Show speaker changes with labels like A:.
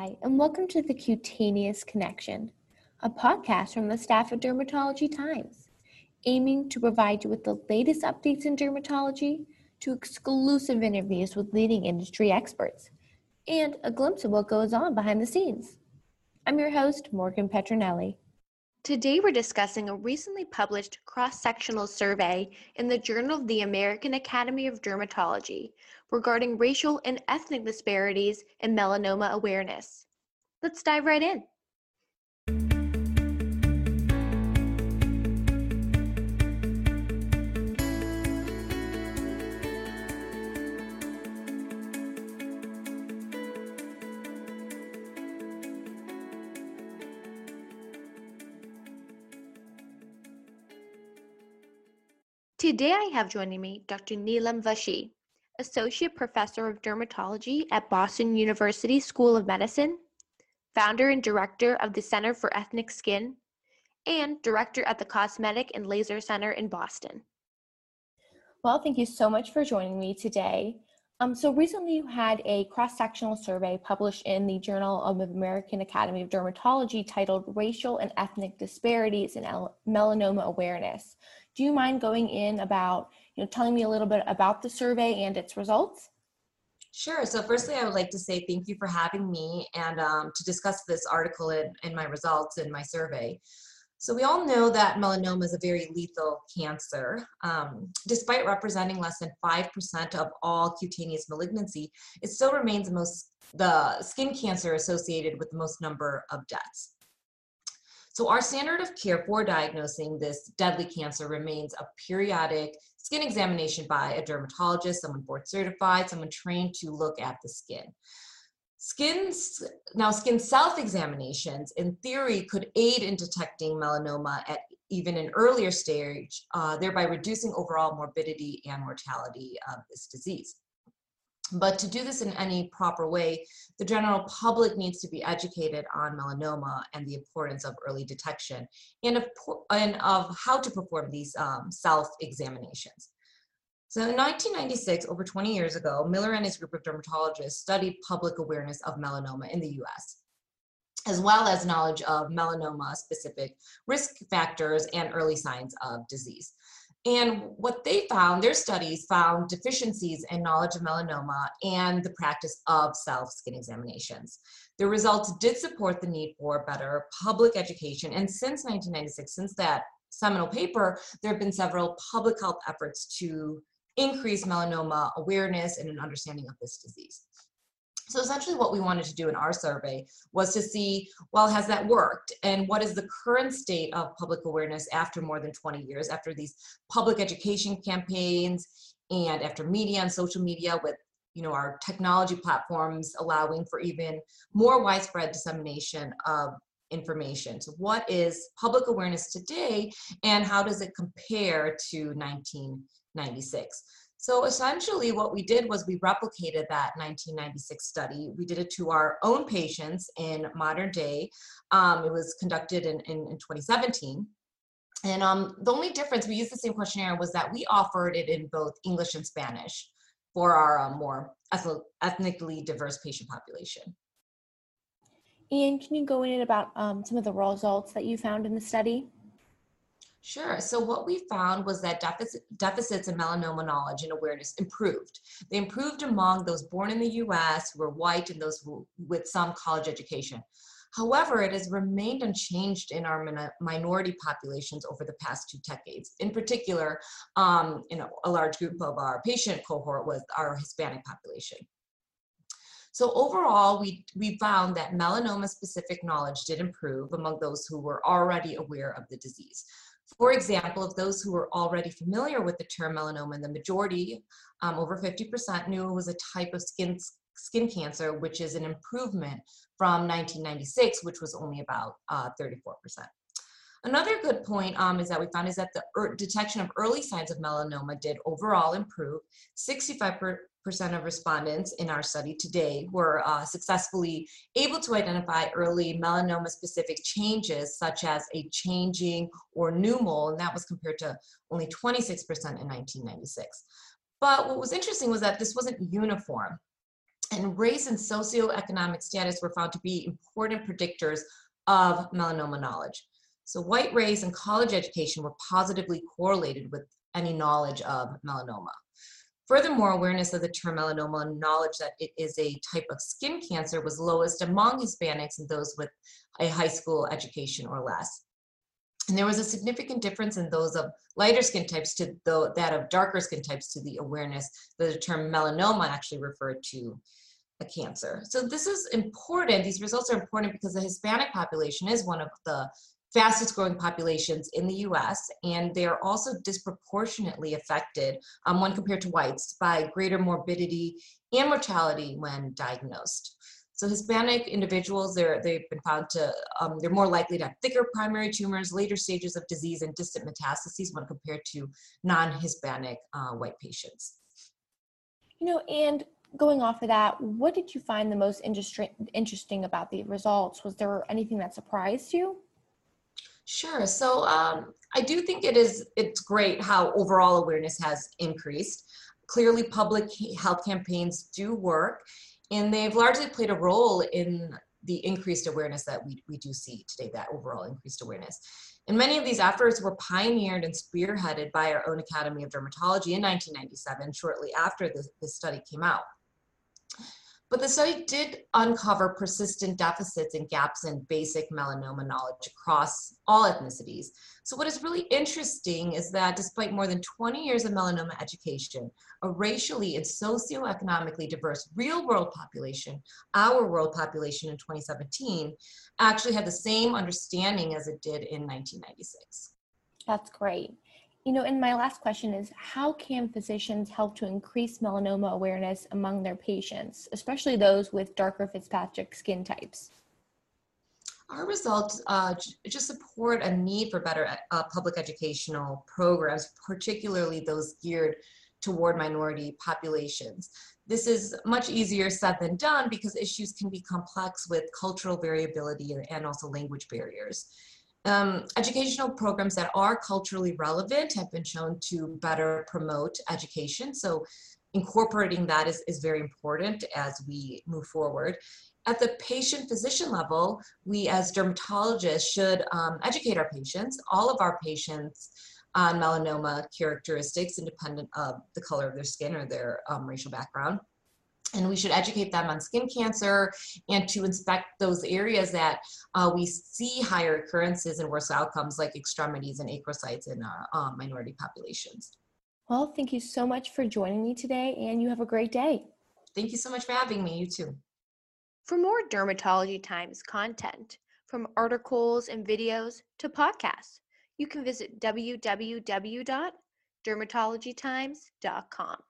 A: Hi, and welcome to the Cutaneous Connection, a podcast from the staff at Dermatology Times, aiming to provide you with the latest updates in dermatology to exclusive interviews with leading industry experts, and a glimpse of what goes on behind the scenes. I'm your host, Morgan Petronelli. Today we're discussing a recently published cross-sectional survey in the Journal of the American Academy of Dermatology regarding racial and ethnic disparities in melanoma awareness. Let's dive right in. Today I have joining me Dr. Neelam Vashi, Associate Professor of Dermatology at Boston University School of Medicine, founder and director of the Center for Ethnic Skin, and director at the Cosmetic and Laser Center in Boston. Well, thank you so much for joining me today. So recently you had a cross-sectional survey published in the Journal of the American Academy of Dermatology titled Racial and Ethnic Disparities in Melanoma Awareness. Do you mind going in about, telling me a little bit about the survey and its results?
B: Sure. So firstly, I would like to say thank you for having me and to discuss this article and my results in my survey. So we all know that melanoma is a very lethal cancer. Despite representing less than 5% of all cutaneous malignancy, it still remains the skin cancer associated with the most number of deaths. So our standard of care for diagnosing this deadly cancer remains a periodic skin examination by a dermatologist, someone board certified, someone trained to look at the skin. Skin self-examinations, in theory, could aid in detecting melanoma at even an earlier stage, thereby reducing overall morbidity and mortality of this disease. But to do this in any proper way, the general public needs to be educated on melanoma and the importance of early detection and of how to perform these self-examinations. So in 1996, over 20 years ago, Miller and his group of dermatologists studied public awareness of melanoma in the US, as well as knowledge of melanoma-specific risk factors and early signs of disease. And what they found, their studies found deficiencies in knowledge of melanoma and the practice of self-skin examinations. The results did support the need for better public education, and since 1996, since that seminal paper, there have been several public health efforts to increase melanoma awareness and an understanding of this disease. So essentially what we wanted to do in our survey was to see, well, has that worked? And what is the current state of public awareness after more than 20 years, after these public education campaigns and after media and social media with our technology platforms allowing for even more widespread dissemination of information. So what is public awareness today and how does it compare to 1996? So essentially what we did was we replicated that 1996 study. We did it to our own patients in modern day. It was conducted in 2017. And the only difference, we used the same questionnaire, was that we offered it in both English and Spanish for our more ethnically diverse patient population.
A: And can you go in about some of the results that you found in the study?
B: Sure. So what we found was that deficits in melanoma knowledge and awareness improved. They improved among those born in the US who were white and those with some college education. However, it has remained unchanged in our minority populations over the past 2 decades. In particular, a large group of our patient cohort was our Hispanic population. So overall, we found that melanoma-specific knowledge did improve among those who were already aware of the disease. For example, of those who were already familiar with the term melanoma, the majority, over 50%, knew it was a type of skin cancer, which is an improvement from 1996, which was only about 34%. Another good point is that the detection of early signs of melanoma did overall improve. 65% of respondents in our study today were successfully able to identify early melanoma-specific changes, such as a changing or new mole, and that was compared to only 26% in 1996. But what was interesting was that this wasn't uniform. And race and socioeconomic status were found to be important predictors of melanoma knowledge. So white race and college education were positively correlated with any knowledge of melanoma. Furthermore, awareness of the term melanoma and knowledge that it is a type of skin cancer was lowest among Hispanics and those with a high school education or less. And there was a significant difference in those of lighter skin types to that of darker skin types to the awareness that the term melanoma actually referred to a cancer. So this is important. These results are important because the Hispanic population is one of the fastest growing populations in the US, and they are also disproportionately affected when compared to whites by greater morbidity and mortality when diagnosed. So Hispanic individuals, they've been found to, they're more likely to have thicker primary tumors, later stages of disease, and distant metastases when compared to non-Hispanic white patients.
A: And going off of that, what did you find the most interesting about the results? Was there anything that surprised you?
B: Sure. So I do think it's great how overall awareness has increased. Clearly, public health campaigns do work, and they've largely played a role in the increased awareness that we do see today, that overall increased awareness. And many of these efforts were pioneered and spearheaded by our own Academy of Dermatology in 1997, shortly after this study came out. But the study did uncover persistent deficits and gaps in basic melanoma knowledge across all ethnicities. So what is really interesting is that despite more than 20 years of melanoma education, a racially and socioeconomically diverse real-world population, our world population in 2017, actually had the same understanding as it did in 1996.
A: That's great. And my last question is, how can physicians help to increase melanoma awareness among their patients, especially those with darker Fitzpatrick skin types?
B: Our results just support a need for better public educational programs, particularly those geared toward minority populations. This is much easier said than done because issues can be complex with cultural variability and also language barriers. Educational programs that are culturally relevant have been shown to better promote education. So incorporating that is very important as we move forward. At the patient-physician level, we as dermatologists should educate our patients, all of our patients, on melanoma characteristics independent of the color of their skin or their racial background. And we should educate them on skin cancer and to inspect those areas that we see higher occurrences and worse outcomes like extremities and acrocytes in our minority populations.
A: Well, thank you so much for joining me today, and you have a great day.
B: Thank you so much for having me. You too. For more Dermatology Times content, from articles and videos to podcasts, you can visit www.dermatologytimes.com.